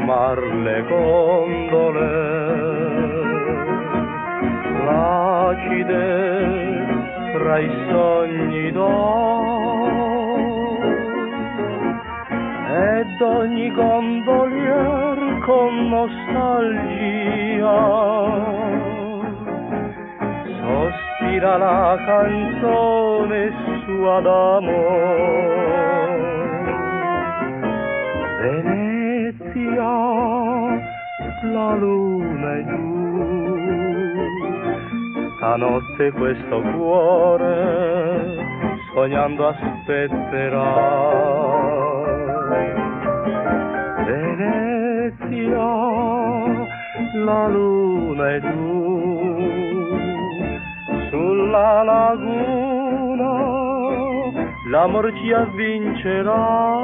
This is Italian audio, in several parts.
fermar le gondole, placide tra i sogni d'oro, ed ogni gondolier con nostalgia sospira la canzone sua d'amore. Venezia, la luna è giù, stanotte questo cuore sognando aspetterà. Venezia, la luna è giù, sulla laguna l'amor ci avvincerà.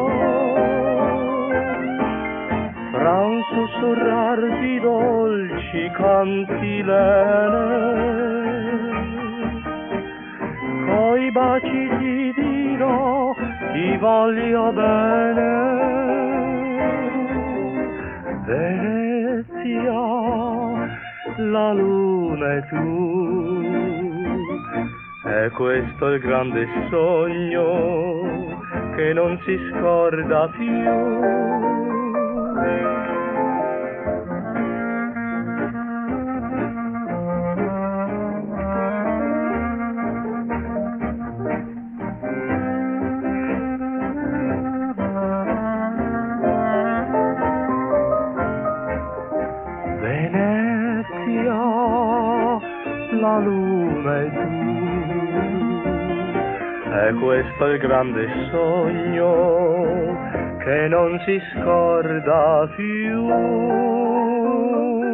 Fra un sussurrar di dolci cantilene, coi baci ti dirò ti voglio bene. Venezia, la luna è tu, è questo il grande sogno che non si scorda più. Venezia, la luna è giù, è questo il grande sogno che non si scorda più.